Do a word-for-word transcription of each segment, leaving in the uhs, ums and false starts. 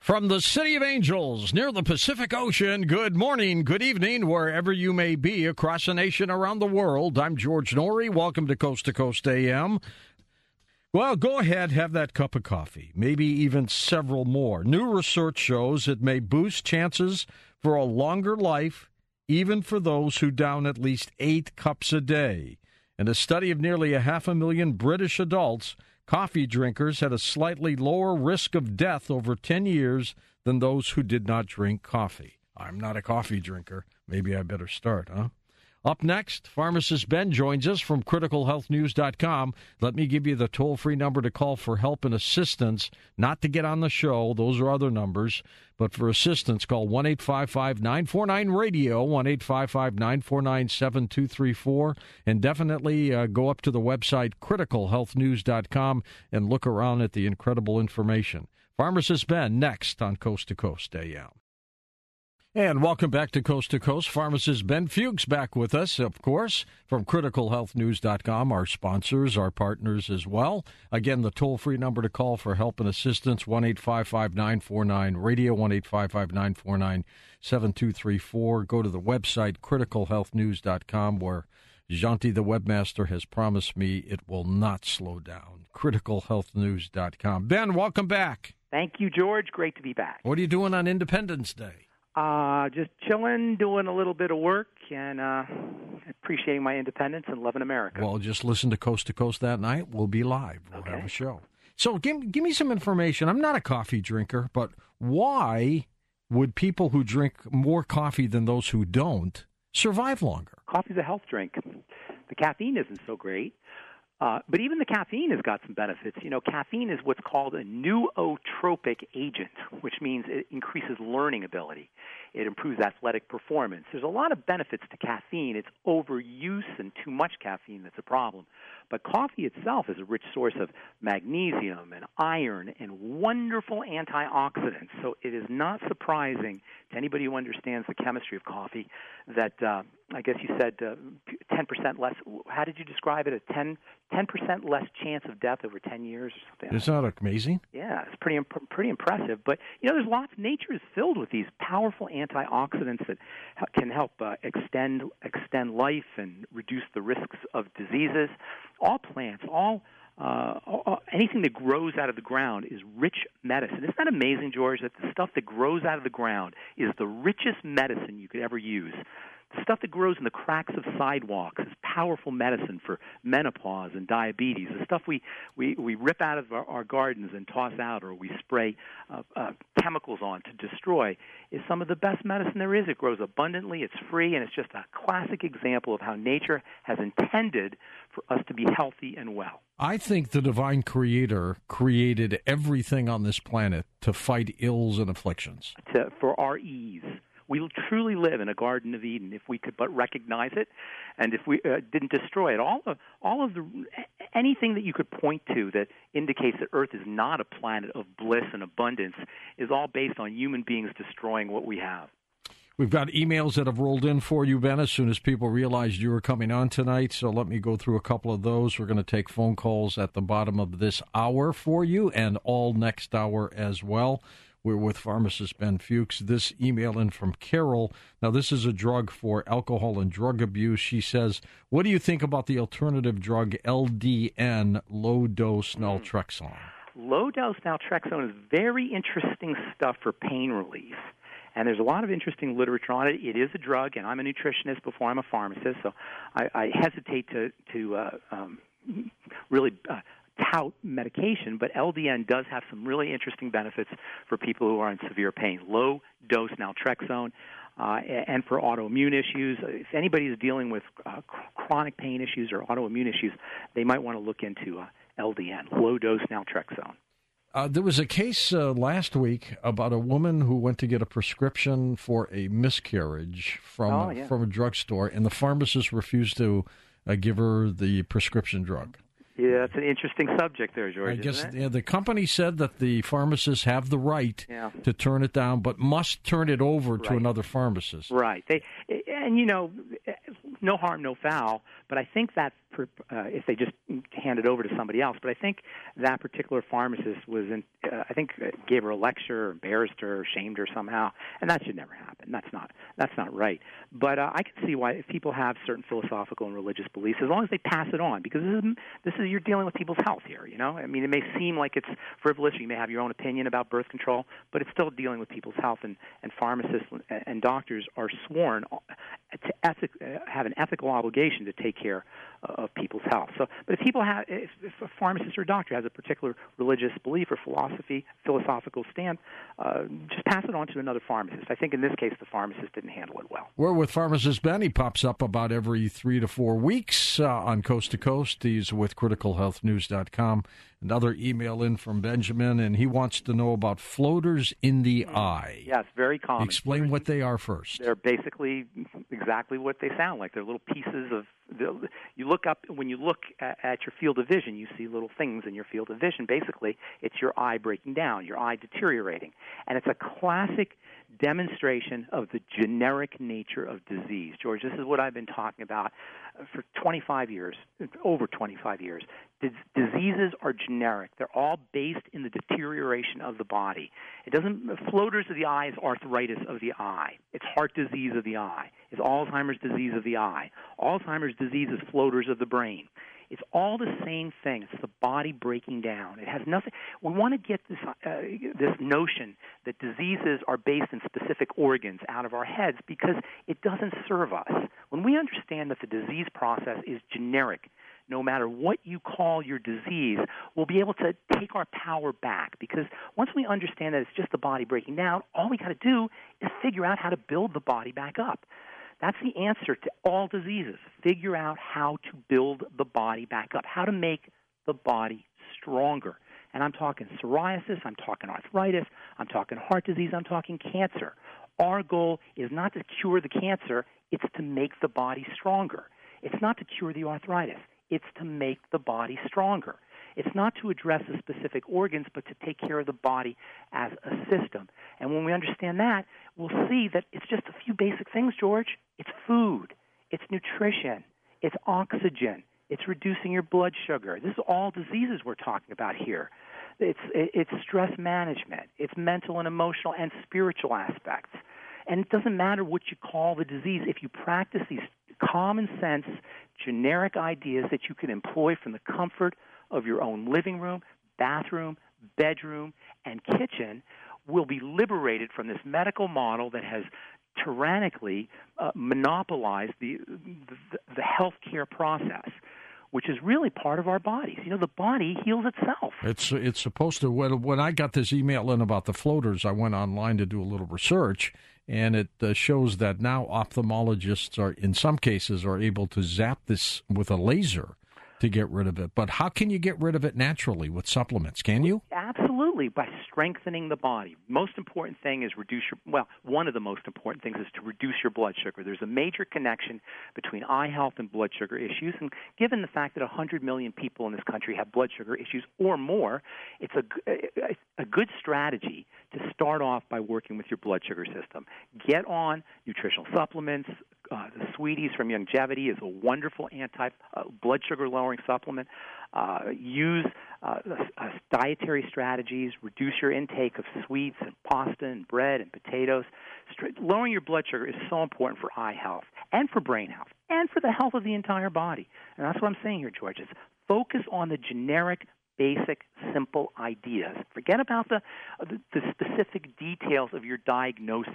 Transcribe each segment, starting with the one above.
From the City of Angels, near the Pacific Ocean, good morning, good evening, wherever you may be across the nation, around the world. I'm George Noory. Welcome to Coast to Coast A M. Well, go ahead, have that cup of coffee, maybe even several more. New research shows it may boost chances for a longer life, even for those who down at least eight cups a day. In a study of nearly a half a million British adults, coffee drinkers had a slightly lower risk of death over ten years than those who did not drink coffee. I'm not a coffee drinker. Maybe I better start, huh? Up next, pharmacist Ben joins us from critical health news dot com. Let me give you the toll-free number to call for help and assistance, not to get on the show. Those are other numbers. But for assistance, call one eight five five, nine four nine, radio, one eight five five, nine four nine, seven two three four. And definitely uh, go up to the website critical health news dot com and look around at the incredible information. Pharmacist Ben, next on Coast to Coast A M. And welcome back to Coast to Coast. Pharmacist Ben Fuchs back with us, of course, from critical health news dot com, our sponsors, our partners as well. Again, the toll-free number to call for help and assistance, one eight five five, nine four nine, radio, one eight five five, nine four nine, seven two three four. Go to the website, critical health news dot com, where Janti, the webmaster, has promised me it will not slow down. critical health news dot com. Ben, welcome back. Thank you, George. Great to be back. What are you doing on Independence Day? Uh, just chilling, doing a little bit of work, and uh, appreciating my independence and loving America. Well, just listen to Coast to Coast that night. We'll be live. We'll okay. have a show. So give, give me some information. I'm not a coffee drinker, but why would people who drink more coffee than those who don't survive longer? Coffee's a health drink. The caffeine isn't so great. Uh, but even the caffeine has got some benefits. You know, caffeine is what's called a nootropic agent, which means it increases learning ability. It improves athletic performance. There's a lot of benefits to caffeine. It's overuse and too much caffeine that's a problem. But coffee itself is a rich source of magnesium and iron and wonderful antioxidants. So it is not surprising to anybody who understands the chemistry of coffee that, uh, I guess you said uh, ten percent less. How did you describe it? A ten percent less chance of death over ten years or something. Isn't that amazing? Yeah, it's pretty imp- pretty impressive. But, you know, there's lots. Nature is filled with these powerful antioxidants that can help uh, extend extend life and reduce the risks of diseases. All plants, all, uh, all anything that grows out of the ground is rich medicine. Isn't that amazing, George, that the stuff that grows out of the ground is the richest medicine you could ever use? The stuff that grows in the cracks of sidewalks is powerful medicine for menopause and diabetes. The stuff we, we, we rip out of our, our gardens and toss out or we spray uh, uh, chemicals on to destroy is some of the best medicine there is. It grows abundantly, it's free, and it's just a classic example of how nature has intended for us to be healthy and well. I think the divine creator created everything on this planet to fight ills and afflictions. To, for our ease. We truly live in a Garden of Eden if we could but recognize it, and if we uh, didn't destroy it. All of all of the anything that you could point to that indicates that Earth is not a planet of bliss and abundance is all based on human beings destroying what we have. We've got emails that have rolled in for you, Ben, as soon as people realized you were coming on tonight. So let me go through a couple of those. We're going to take phone calls at the bottom of this hour for you and all next hour as well. We're with pharmacist Ben Fuchs. This email in from Carol. Now, this is a drug for alcohol and drug abuse. She says, what do you think about the alternative drug L D N, low-dose naltrexone? Low-dose naltrexone is very interesting stuff for pain relief. And there's a lot of interesting literature on it. It is a drug, and I'm a nutritionist before I'm a pharmacist, so I, I hesitate to, to uh, um, really uh, tout medication, but L D N does have some really interesting benefits for people who are in severe pain. Low-dose naltrexone, uh, and for autoimmune issues. If anybody is dealing with uh, chronic pain issues or autoimmune issues, they might want to look into uh, L D N, low-dose naltrexone. Uh, there was a case uh, last week about a woman who went to get a prescription for a miscarriage from, oh, yeah. from a drugstore, and the pharmacist refused to uh, give her the prescription drug. Yeah, that's an interesting subject there, George. I guess isn't it? Yeah, the company said that the pharmacists have the right yeah. to turn it down, but must turn it over right. to another pharmacist. Right. They, and, you know, no harm, no foul, but I think that uh, if they just hand it over to somebody else. But I think that particular pharmacist was in, uh, I think, uh, gave her a lecture, or embarrassed her, or shamed her somehow, and that should never happen. That's not that's not right. But uh, I can see why if people have certain philosophical and religious beliefs, as long as they pass it on, because this is this is you're dealing with people's health here. You know, I mean, it may seem like it's frivolous. You may have your own opinion about birth control, but it's still dealing with people's health, and, and pharmacists and doctors are sworn to ethic, uh, have an ethical obligation to take care of people's health. So, but if people have, if, if a pharmacist or a doctor has a particular religious belief or philosophy, philosophical stand, uh, just pass it on to another pharmacist. I think in this case, the pharmacist didn't handle it well. We're with pharmacist Ben. He pops up about every three to four weeks uh, on Coast to Coast. He's with critical health news dot com. Another email in from Benjamin, and he wants to know about floaters in the eye. Yes, very common. Explain what they are first. They're basically exactly what they sound like. They're little pieces of. You look up when you look at your field of vision, you see little things in your field of vision. Basically, it's your eye breaking down, your eye deteriorating, and it's a classic demonstration of the generic nature of disease. George, this is what I've been talking about for twenty-five years, over twenty-five years. D- diseases are generic. They're all based in the deterioration of the body. It doesn't, floaters of the eye is arthritis of the eye. It's heart disease of the eye. It's Alzheimer's disease of the eye. Alzheimer's disease is floaters of the brain. It's all the same thing. It's the body breaking down. It has nothing. We want to get this uh, this notion that diseases are based in specific organs out of our heads because it doesn't serve us. When we understand that the disease process is generic, no matter what you call your disease, we'll be able to take our power back. Because once we understand that it's just the body breaking down, all we got to do is figure out how to build the body back up. That's the answer to all diseases. Figure out how to build the body back up, how to make the body stronger. And I'm talking psoriasis, I'm talking arthritis, I'm talking heart disease, I'm talking cancer. Our goal is not to cure the cancer, it's to make the body stronger. It's not to cure the arthritis, it's to make the body stronger. It's not to address the specific organs, but to take care of the body as a system. And when we understand that, we'll see that it's just a few basic things, George. It's food. It's nutrition. It's oxygen. It's reducing your blood sugar. This is all diseases we're talking about here. It's, it's stress management. It's mental and emotional and spiritual aspects. And it doesn't matter what you call the disease. If you practice these common sense, generic ideas that you can employ from the comfort of your own living room, bathroom, bedroom, and kitchen, will be liberated from this medical model that has tyrannically uh, monopolized the, the, the healthcare process, which is really part of our bodies. You know, the body heals itself. It's it's supposed to. When, when I got this email in about the floaters, I went online to do a little research, and it uh, shows that now ophthalmologists are, in some cases, are able to zap this with a laser to get rid of it. But how can you get rid of it naturally with supplements? Can you? Absolutely, by strengthening the body. Most important thing is reduce your, well, one of the most important things is to reduce your blood sugar. There's a major connection between eye health and blood sugar issues, and given the fact that one hundred million people in this country have blood sugar issues or more, it's a, a good strategy to start off by working with your blood sugar system. Get on nutritional supplements. Uh, the Sweeties from Youngevity is a wonderful anti-blood uh, sugar lowering supplement. Uh, use uh, uh, dietary strategies. Reduce your intake of sweets and pasta and bread and potatoes. St- lowering your blood sugar is so important for eye health and for brain health and for the health of the entire body. And that's what I'm saying here, George, is focus on the generic, basic, simple ideas. Forget about the, the the specific details of your diagnosis.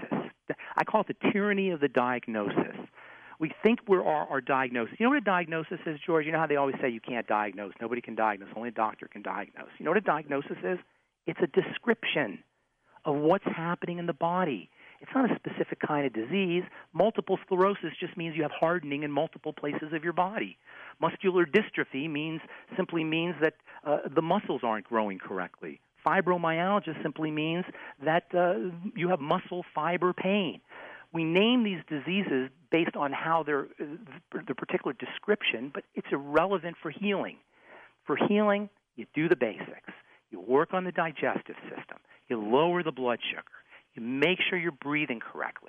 I call it the tyranny of the diagnosis. We think we're our, our diagnosis. You know what a diagnosis is, George? You know how they always say you can't diagnose. Nobody can diagnose. Only a doctor can diagnose. You know what a diagnosis is? It's a description of what's happening in the body. It's not a specific kind of disease. Multiple sclerosis just means you have hardening in multiple places of your body. Muscular dystrophy means simply means that uh, the muscles aren't growing correctly. Fibromyalgia simply means that uh, you have muscle fiber pain. We name these diseases based on how they're uh, the particular description, but it's irrelevant for healing. For healing, you do the basics. You work on the digestive system. You lower the blood sugar. You make sure you're breathing correctly. You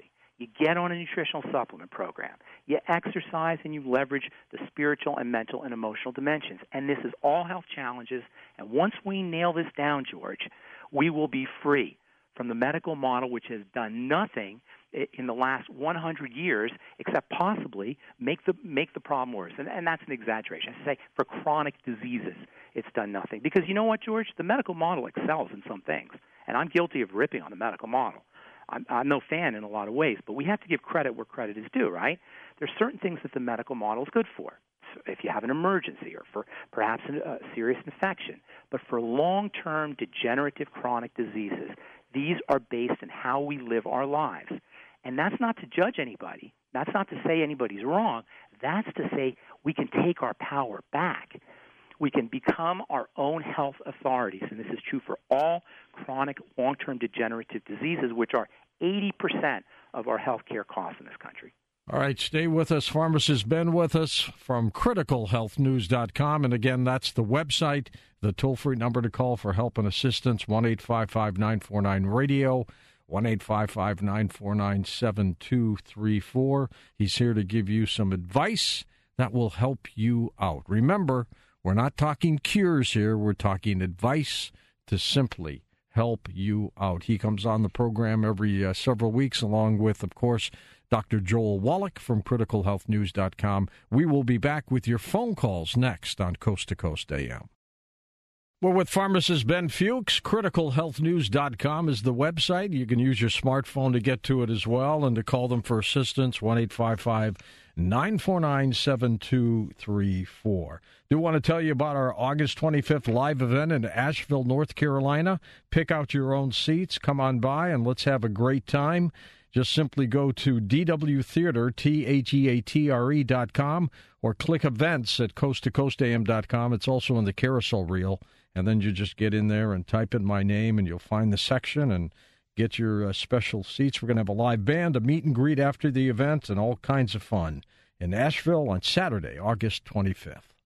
You get on a nutritional supplement program. You exercise and you leverage the spiritual and mental and emotional dimensions. And this is all health challenges. And once we nail this down, George, we will be free from the medical model, which has done nothing in the last one hundred years except possibly make the make the problem worse. And, and that's an exaggeration. I say for chronic diseases, it's done nothing. Because you know what, George? The medical model excels in some things. And I'm guilty of ripping on the medical model. I'm, I'm no fan in a lot of ways, but we have to give credit where credit is due, right? There's certain things that the medical model is good for. So if you have an emergency or for perhaps a serious infection. But for long-term degenerative chronic diseases, these are based on how we live our lives. And that's not to judge anybody. That's not to say anybody's wrong. That's to say we can take our power back. We can become our own health authorities, and this is true for all chronic long-term degenerative diseases, which are eighty percent of our health care costs in this country. All right, stay with us. Pharmacist Ben with us from critical health news dot com. And again, that's the website, the toll-free number to call for help and assistance, one eight five five, nine four nine, radio, one eight five five, nine four nine, seven two three four. He's here to give you some advice that will help you out. Remember, we're not talking cures here. We're talking advice to simply help you out. He comes on the program every uh, several weeks, along with, of course, Doctor Joel Wallach from critical health news dot com. We will be back with your phone calls next on Coast to Coast A M. We're with pharmacist Ben Fuchs. critical health news dot com is the website. You can use your smartphone to get to it as well and to call them for assistance, one eight five five, nine four nine, seven two three four. Do want to tell you about our August twenty-fifth live event in Asheville, North Carolina. Pick out your own seats. Come on by and let's have a great time. Just simply go to D W Theater, T H E A T R E dot com, or click events at coast to coast A M dot com. It's also in the carousel reel. And then you just get in there and type in my name, and you'll find the section and get your uh, special seats. We're going to have a live band, a meet and greet after the event, and all kinds of fun in Asheville on Saturday, August twenty-fifth.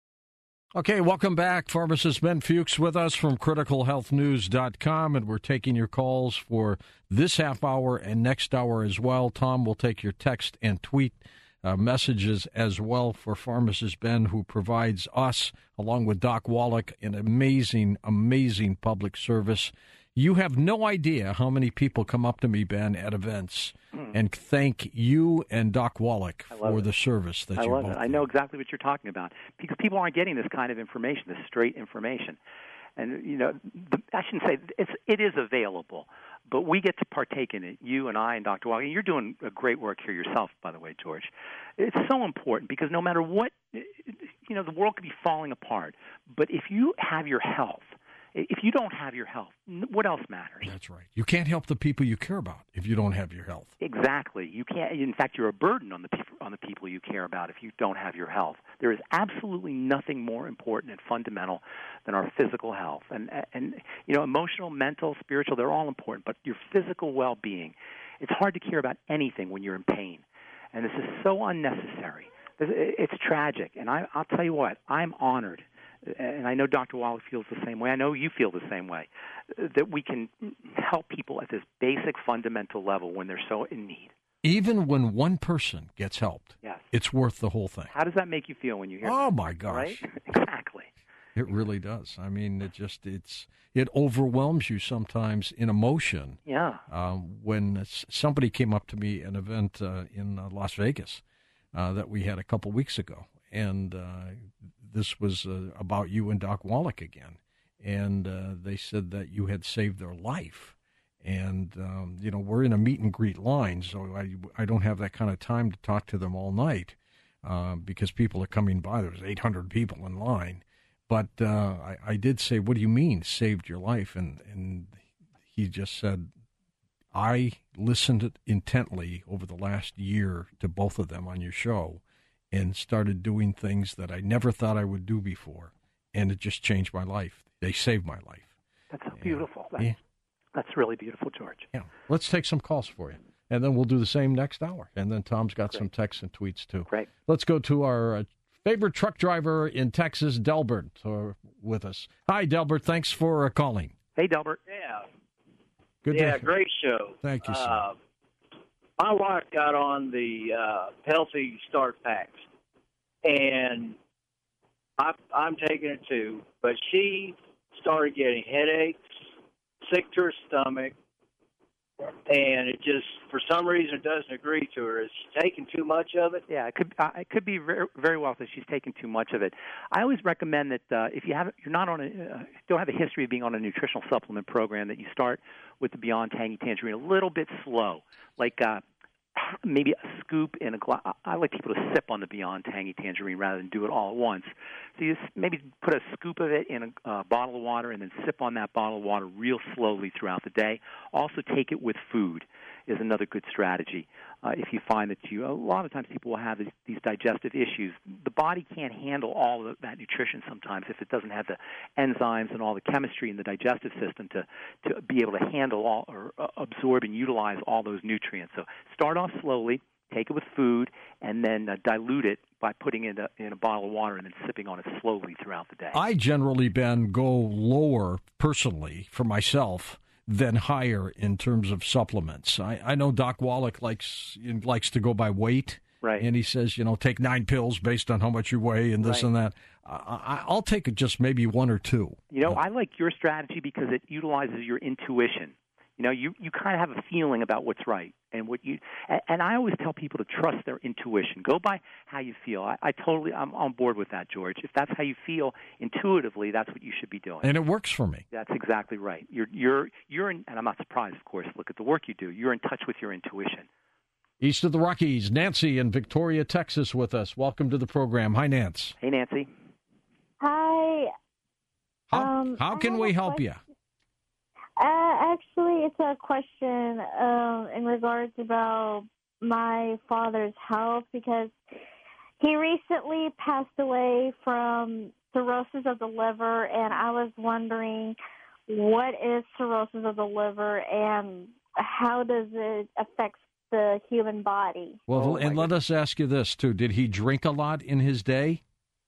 Okay, welcome back. Pharmacist Ben Fuchs with us from critical health news dot com, and we're taking your calls for this half hour and next hour as well. Tom will take your text and tweet uh, messages as well for Pharmacist Ben, who provides us, along with Doc Wallach, an amazing, amazing public service. You have no idea how many people come up to me, Ben, at events mm. and thank you and Doc Wallach for it. the service that I you love both it. I know exactly what you're talking about because people aren't getting this kind of information, this straight information. And, you know, the, I shouldn't say it's, it is available, but we get to partake in it, you and I and Doctor Wallach. You're doing a great work here yourself, by the way, George. It's so important because no matter what, you know, the world could be falling apart, but if you have your health, if you don't have your health, what else matters? That's right. You can't help the people you care about if you don't have your health. Exactly. You can't. In fact, you're a burden on the people on the people you care about if you don't have your health. There is absolutely nothing more important and fundamental than our physical health. And and you know, emotional, mental, spiritual, they're all important. But your physical well-being, it's hard to care about anything when you're in pain, and this is so unnecessary. It's tragic. And I, I'll tell you what, I'm honored. And I know Doctor Wallach feels the same way. I know you feel the same way, that we can help people at this basic fundamental level when they're so in need. Even when one person gets helped, yes. It's worth the whole thing. How does that make you feel when you hear Oh, that? my gosh. Right? Exactly. It really does. I mean, it just, it's, it overwhelms you sometimes in emotion. Yeah. Um, when somebody came up to me at an event uh, in uh, Las Vegas uh, that we had a couple weeks ago, and uh, this was uh, about you and Doc Wallach again. And uh, they said that you had saved their life. And, um, you know, we're in a meet and greet line, so I, I don't have that kind of time to talk to them all night uh, because people are coming by. There's eight hundred people in line. But uh, I, I did say, what do you mean, saved your life? And, and he just said, I listened intently over the last year to both of them on your show and started doing things that I never thought I would do before. And it just changed my life. They saved my life. That's so beautiful. And, that's, yeah. that's really beautiful, George. Yeah. Let's take some calls for you. And then we'll do the same next hour. And then Tom's got Great. some texts and tweets, too. Great. Let's go to our uh, favorite truck driver in Texas, Delbert, uh, with us. Hi, Delbert. Thanks for uh, calling. Hey, Delbert. Yeah. Good yeah, to- great show. Thank you, sir. Uh, my wife got on the uh, Healthy Start packs, and I, I'm taking it too, but she started getting headaches, sick to her stomach, and it just, for some reason, it doesn't agree to her. Is she taking too much of it? Yeah, it could uh, it could be very, very well that she's taking too much of it. I always recommend that uh, if you have you're not on a uh, don't have a history of being on a nutritional supplement program, that you start with the Beyond Tangy Tangerine a little bit slow, like uh, maybe a scoop in a glass. I like people to sip on the Beyond Tangy Tangerine rather than do it all at once. So you maybe put a scoop of it in a uh, bottle of water and then sip on that bottle of water real slowly throughout the day. Also take it with food is another good strategy. Uh, if you find that you, a lot of times people will have these, these digestive issues. The body can't handle all of that nutrition sometimes if it doesn't have the enzymes and all the chemistry in the digestive system to, to be able to handle all or uh, absorb and utilize all those nutrients. So start off slowly, take it with food, and then uh, dilute it by putting it in a, in a bottle of water and then sipping on it slowly throughout the day. I generally, Ben, go lower personally for myself than higher in terms of supplements. I, I know Doc Wallach likes likes to go by weight, right? And he says, you know, take nine pills based on how much you weigh and this right. and that. I, I'll take just maybe one or two. You know, I like your strategy because it utilizes your intuition. You know, you, you kind of have a feeling about what's right, and what you and, and I always tell people to trust their intuition. Go by how you feel. I, I totally I'm on board with that, George. If that's how you feel intuitively, that's what you should be doing. And it works for me. That's exactly right. You're you're you're in, and I'm not surprised, of course. Look at the work you do. You're in touch with your intuition. East of the Rockies, Nancy in Victoria, Texas, with us. Welcome to the program. Hi, Nance. Hey, Nancy. Hi. How, um, how can we help question. you? Uh, actually, it's a question um, in regards about my father's health, because he recently passed away from cirrhosis of the liver, and I was wondering, what is cirrhosis of the liver and how does it affect the human body? Well, Oh, and my let us ask you this, too. Did he drink a lot in his day?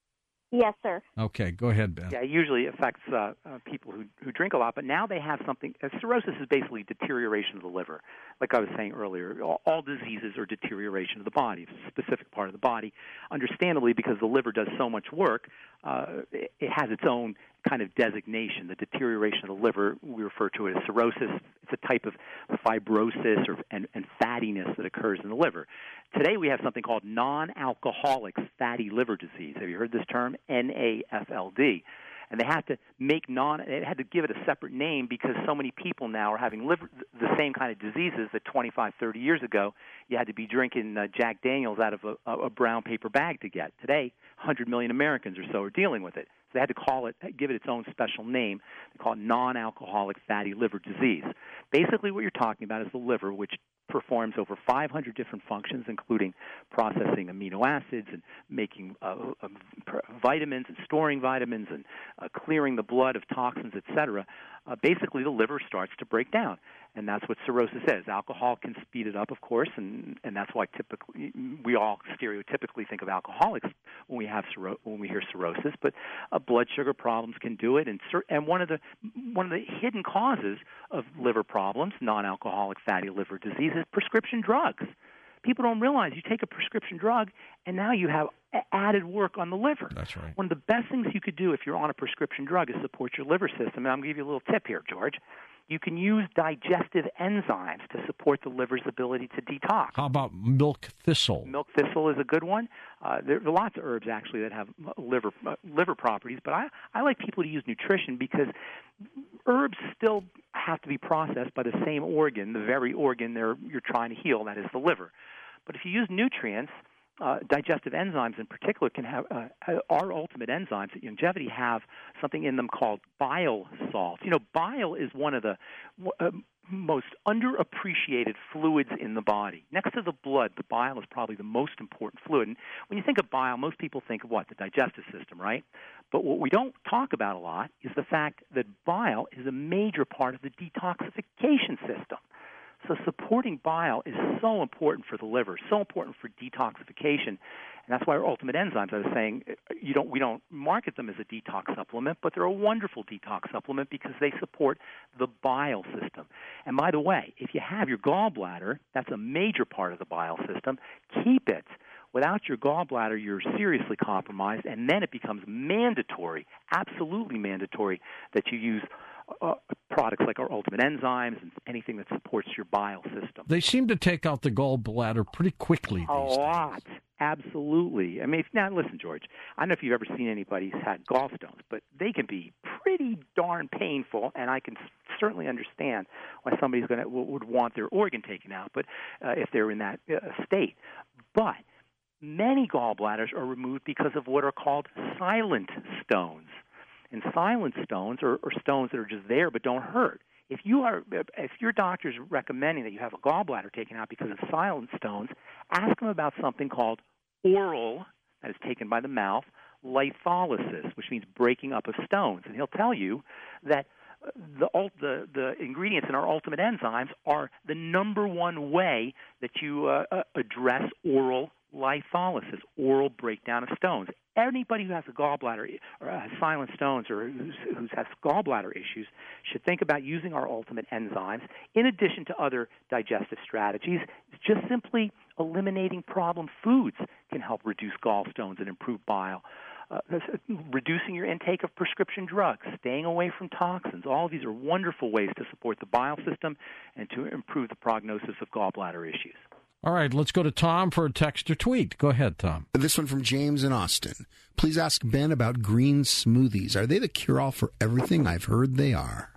Yes, sir. Okay, go ahead, Ben. Yeah, it usually affects uh, uh, people who who drink a lot, but now they have something. Uh, cirrhosis is basically deterioration of the liver. Like I was saying earlier, all, all diseases are deterioration of the body, a specific part of the body. Understandably, because the liver does so much work, uh, it, it has its own kind of designation. The deterioration of the liver, we refer to it as cirrhosis. It's a type of fibrosis or and, and fattiness that occurs in the liver. Today we have something called non-alcoholic fatty liver disease. Have you heard this term? N A F L D. And they have to make non. They had to give it a separate name because so many people now are having liver, the same kind of diseases that twenty-five, thirty years ago you had to be drinking uh, Jack Daniels out of a, a brown paper bag to get. Today, one hundred million Americans or so are dealing with it. So they had to call it, give it its own special name. They call it non-alcoholic fatty liver disease. Basically, what you're talking about is the liver, which performs over five hundred different functions, including processing amino acids and making uh, uh, vitamins and storing vitamins and uh, clearing the blood of toxins, et cetera. Uh, basically, the liver starts to break down, and that's what cirrhosis is. Alcohol can speed it up, of course, and, and that's why typically we all stereotypically think of alcoholics when we have cirrho- when we hear cirrhosis. But uh, blood sugar problems can do it, and and one of the one of the hidden causes of liver problems, non-alcoholic fatty liver disease, is prescription drugs. People don't realize you take a prescription drug, and now you have added work on the liver. That's right. One of the best things you could do if you're on a prescription drug is support your liver system. And I'm going to give you a little tip here, George. You can use digestive enzymes to support the liver's ability to detox. How about milk thistle? Milk thistle is a good one. Uh, there are lots of herbs, actually, that have liver uh, liver properties. But I, I like people to use nutrition because herbs still have to be processed by the same organ, the very organ they're, you're trying to heal, that is the liver. But if you use nutrients, uh, digestive enzymes in particular can have, uh, our ultimate enzymes at Youngevity have something in them called bile salts. You know, bile is one of the uh, most underappreciated fluids in the body. Next to the blood, the bile is probably the most important fluid. And when you think of bile, most people think of what? The digestive system, right? But what we don't talk about a lot is the fact that bile is a major part of the detoxification system. So supporting bile is so important for the liver, so important for detoxification. And that's why our Ultimate Enzymes, I was saying, you don't, we don't market them as a detox supplement, but they're a wonderful detox supplement because they support the bile system. And by the way, if you have your gallbladder, that's a major part of the bile system, keep it. Without your gallbladder, you're seriously compromised, and then it becomes mandatory, absolutely mandatory, that you use uh, products like our Ultimate Enzymes and anything that supports your bile system. They seem to take out the gallbladder pretty quickly these A days. lot. Absolutely. I mean, if, now listen, George, I don't know if you've ever seen anybody who's had gallstones, but they can be pretty darn painful, and I can certainly understand why somebody's going to would want their organ taken out, but uh, if they're in that uh, state. But many gallbladders are removed because of what are called silent stones. And silent stones are, are stones that are just there but don't hurt. If you are, if your doctor's recommending that you have a gallbladder taken out because of silent stones, ask them about something called oral, that is taken by the mouth, litholysis, which means breaking up of stones. And he'll tell you that the, the, the ingredients in our Ultimate Enzymes are the number one way that you uh, address oral litholysis, oral breakdown of stones. Anybody who has a gallbladder or has silent stones or who has gallbladder issues should think about using our Ultimate Enzymes in addition to other digestive strategies. Just simply eliminating problem foods can help reduce gallstones and improve bile. Uh, reducing your intake of prescription drugs, staying away from toxins. All of these are wonderful ways to support the bile system and to improve the prognosis of gallbladder issues. All right, let's go to Tom for a text or tweet. Go ahead, Tom. This one from James in Austin. Please ask Ben about green smoothies. Are they the cure-all for everything? I've heard they are.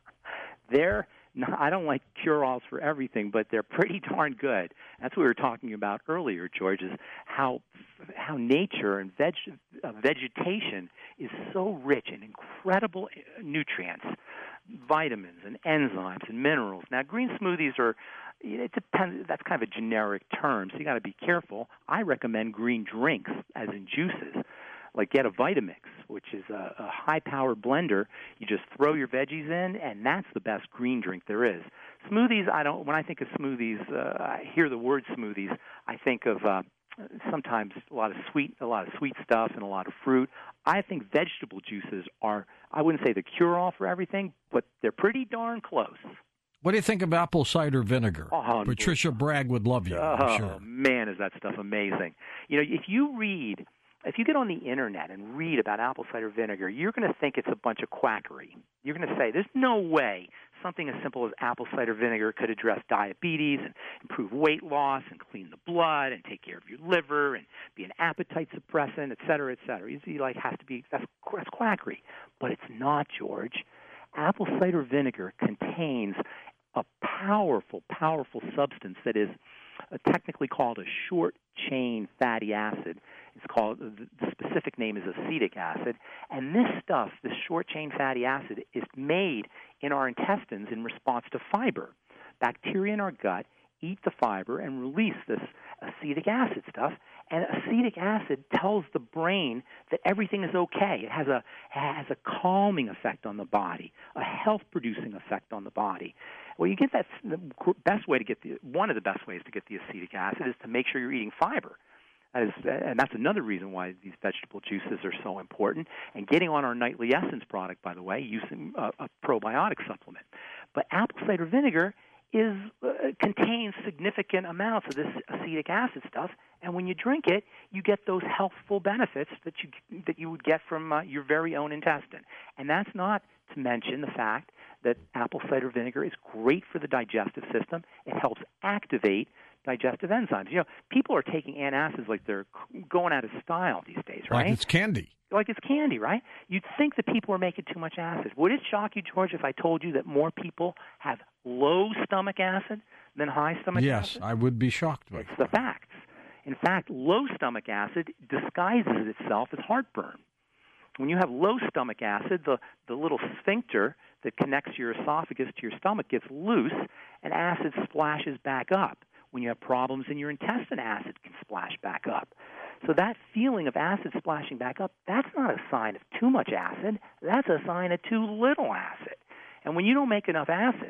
They're no, I don't like cure-alls for everything, but they're pretty darn good. That's what we were talking about earlier, George, is how how nature and veg, uh, vegetation is so rich in incredible nutrients, vitamins and enzymes and minerals. Now, green smoothies are, it depends, that's kind of a generic term, so you got to be careful. I recommend green drinks, as in juices. Like get a Vitamix, which is a, a high-powered blender. You just throw your veggies in, and that's the best green drink there is. Smoothies, I don't. When I think of smoothies, uh, I hear the word smoothies. I think of uh, sometimes a lot of sweet, a lot of sweet stuff, and a lot of fruit. I think vegetable juices are. I wouldn't say the cure-all for everything, but they're pretty darn close. What do you think of apple cider vinegar? Oh, Patricia Bragg would love you. Oh, I'm sure. Man, is that stuff amazing. You know, if you read, if you get on the Internet and read about apple cider vinegar, you're going to think it's a bunch of quackery. You're going to say, there's no way something as simple as apple cider vinegar could address diabetes and improve weight loss and clean the blood and take care of your liver and be an appetite suppressant, et cetera, et cetera. You like, has to be, that's, that's quackery. But it's not, George. Apple cider vinegar contains a powerful, powerful substance that is uh, technically called a short-chain fatty acid. It's called, the specific name is acetic acid. And this stuff, this short-chain fatty acid, is made in our intestines in response to fiber. Bacteria in our gut eat the fiber and release this acetic acid stuff. And acetic acid tells the brain that everything is okay. It has a has a calming effect on the body, a health-producing effect on the body. Well, you get that. The best way to get the one of the best ways to get the acetic acid is to make sure you're eating fiber. That is, and that's another reason why these vegetable juices are so important. And getting on our Nightly Essence product, by the way, using a, a probiotic supplement. But apple cider vinegar is uh, contains significant amounts of this acetic acid stuff, and when you drink it, you get those healthful benefits that you that you would get from uh, your very own intestine. And that's not to mention the fact that apple cider vinegar is great for the digestive system. It helps activate digestive enzymes. You know, people are taking antacids like they're going out of style these days, right? Like it's candy. Like it's candy, right? You'd think that people are making too much acid. Would it shock you, George, if I told you that more people have low stomach acid than high stomach yes, acid? Yes, I would be shocked by It's that. the facts. In fact, low stomach acid disguises itself as heartburn. When you have low stomach acid, the, the little sphincter that connects your esophagus to your stomach gets loose, and acid splashes back up. When you have problems in your intestine, acid can splash back up. So that feeling of acid splashing back up, that's not a sign of too much acid. That's a sign of too little acid. And when you don't make enough acid,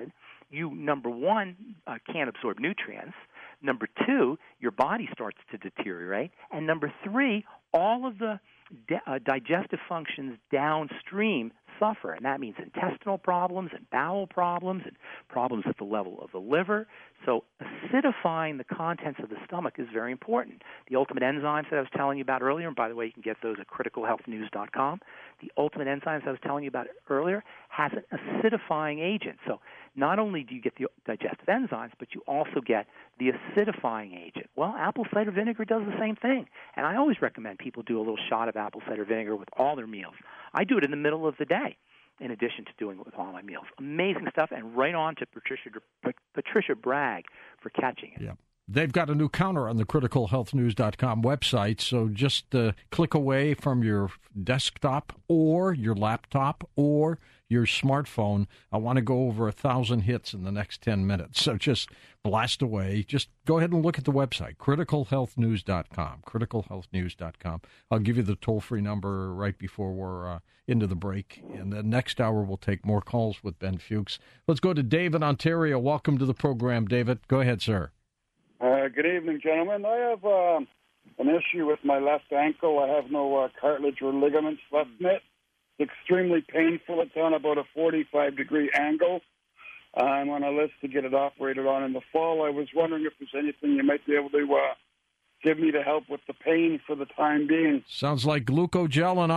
you, number one, uh, can't absorb nutrients. Number two, your body starts to deteriorate. And number three, all of the di- uh, digestive functions downstream suffer, and that means intestinal problems and bowel problems and problems at the level of the liver. So acidifying the contents of the stomach is very important. The ultimate enzymes that I was telling you about earlier, and by the way, you can get those at critical health news dot com, the ultimate enzymes I was telling you about earlier has an acidifying agent. So not only do you get the digestive enzymes, but you also get the acidifying agent. Well, apple cider vinegar does the same thing, and I always recommend people do a little shot of apple cider vinegar with all their meals. I do it in the middle of the day, in addition to doing it with all my meals. Amazing stuff, and right on to Patricia Patricia Bragg for catching it. Yeah. They've got a new counter on the critical health news dot com website, so just uh, click away from your desktop or your laptop or your smartphone. I want to go over a thousand hits in the next ten minutes, so just blast away. Just go ahead and look at the website, critical health news dot com, critical health news dot com. I'll give you the toll-free number right before we're uh, into the break, and the next hour we'll take more calls with Ben Fuchs. Let's go to Dave in Ontario. Welcome to the program, David. Go ahead, sir. Uh, good evening, gentlemen. I have uh, an issue with my left ankle. I have no uh, cartilage or ligaments left in it. It's extremely painful. It's on about a forty-five degree angle. Uh, I'm on a list to get it operated on in the fall. I was wondering if there's anything you might be able to uh, give me to help with the pain for the time being. Sounds like glucogel and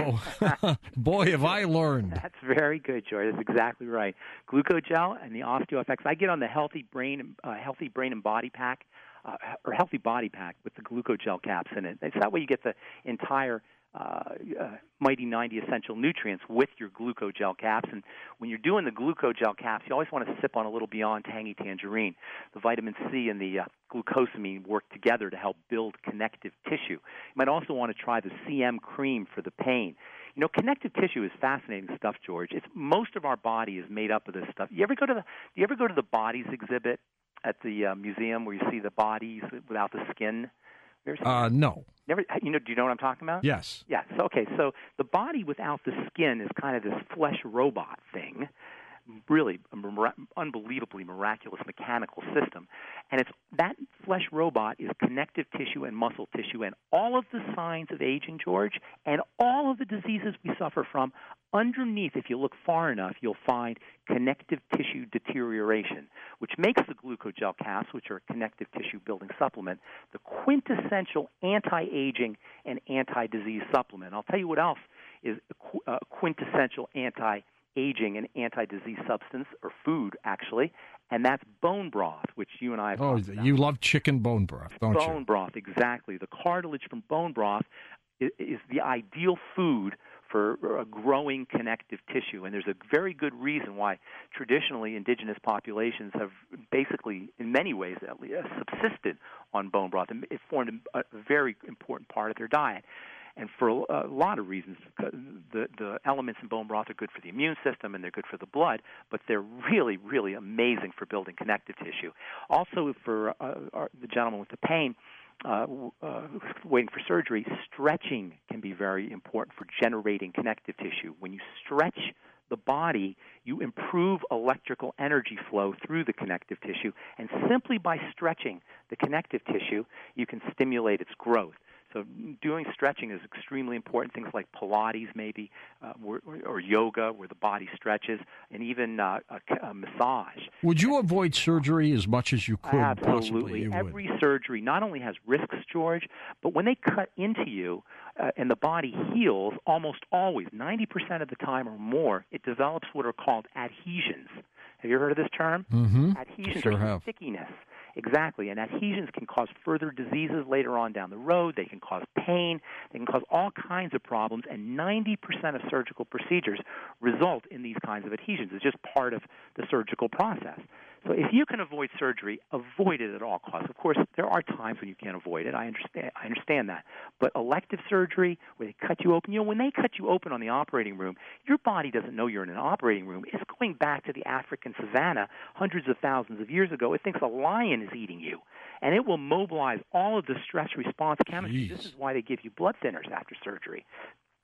osteo. Boy, have I learned. That's very good, George. That's exactly right. Glucogel and the OsteoFX. I get on the Healthy Brain, uh, Healthy Brain and Body Pack, uh, or Healthy Body Pack with the glucogel caps in it. It's that way you get the entire uh, uh, Mighty ninety essential nutrients with your glucogel caps. And when you're doing the glucogel caps, you always want to sip on a little Beyond Tangy Tangerine. The vitamin C and the uh, glucosamine work together to help build connective tissue. You might also want to try the C M cream for the pain. You know, connective tissue is fascinating stuff, George. It's most of our body is made up of this stuff. You ever go to the? Do you ever go to the bodies exhibit at the uh, museum where you see the bodies without the skin? You ever seen Uh, that? no. Never. You know? Do you know what I'm talking about? Yes. Yeah. So okay. So the body without the skin is kind of this flesh robot thing. Really, a mir- unbelievably miraculous mechanical system, and it's that flesh robot is connective tissue and muscle tissue, and all of the signs of aging, George, and all of the diseases we suffer from. Underneath, if you look far enough, you'll find connective tissue deterioration, which makes the glucogel caps, which are a connective tissue building supplement, the quintessential anti-aging and anti-disease supplement. I'll tell you what else is a qu- uh, quintessential anti aging and anti-disease substance, or food, actually, and that's bone broth, which you and I have Oh, talked about. you love chicken bone broth, don't you? Bone broth, exactly. The cartilage from bone broth is, is the ideal food for a growing connective tissue, and there's a very good reason why traditionally indigenous populations have basically, in many ways at least, subsisted on bone broth, and it formed a very important part of their diet. And for a lot of reasons, the, the elements in bone broth are good for the immune system and they're good for the blood, but they're really, really amazing for building connective tissue. Also, for uh, our, the gentleman with the pain, uh, uh, waiting for surgery, stretching can be very important for generating connective tissue. When you stretch the body, you improve electrical energy flow through the connective tissue, and simply by stretching the connective tissue, you can stimulate its growth. So doing stretching is extremely important. Things like Pilates, maybe, uh, or, or yoga, where the body stretches, and even uh, a, a massage. Would you avoid surgery as much as you could? Absolutely. Possibly, you Every would. surgery not only has risks, George, but when they cut into you uh, and the body heals, almost always, ninety percent of the time or more, it develops what are called adhesions. Have you heard of this term? Mm-hmm. Adhesions Sure are have. stickiness. Exactly, and adhesions can cause further diseases later on down the road. They can cause pain. They can cause all kinds of problems, and ninety percent of surgical procedures result in these kinds of adhesions. It's just part of the surgical process. So if you can avoid surgery, avoid it at all costs. Of course, there are times when you can't avoid it. I understand, I understand that. But elective surgery, where they cut you open, you know, when they cut you open on the operating room, your body doesn't know you're in an operating room. It's going back to the African savanna hundreds of thousands of years ago. It thinks a lion is eating you, and it will mobilize all of the stress response chemistry. Jeez. This is why they give you blood thinners after surgery.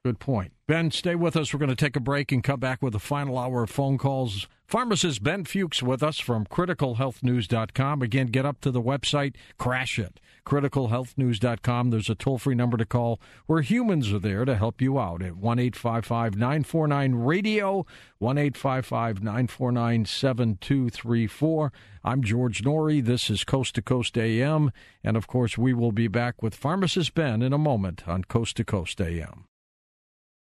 Good point. Ben, stay with us. We're going to take a break and come back with the final hour of phone calls. Pharmacist Ben Fuchs with us from critical health news dot com. Again, get up to the website, crash it, critical health news dot com. There's a toll-free number to call where humans are there to help you out at one eight five five, nine four nine, radio, one eight five five, nine four nine, seven two three four. I'm George Norrie. This is Coast to Coast A M. And, of course, we will be back with Pharmacist Ben in a moment on Coast to Coast A M.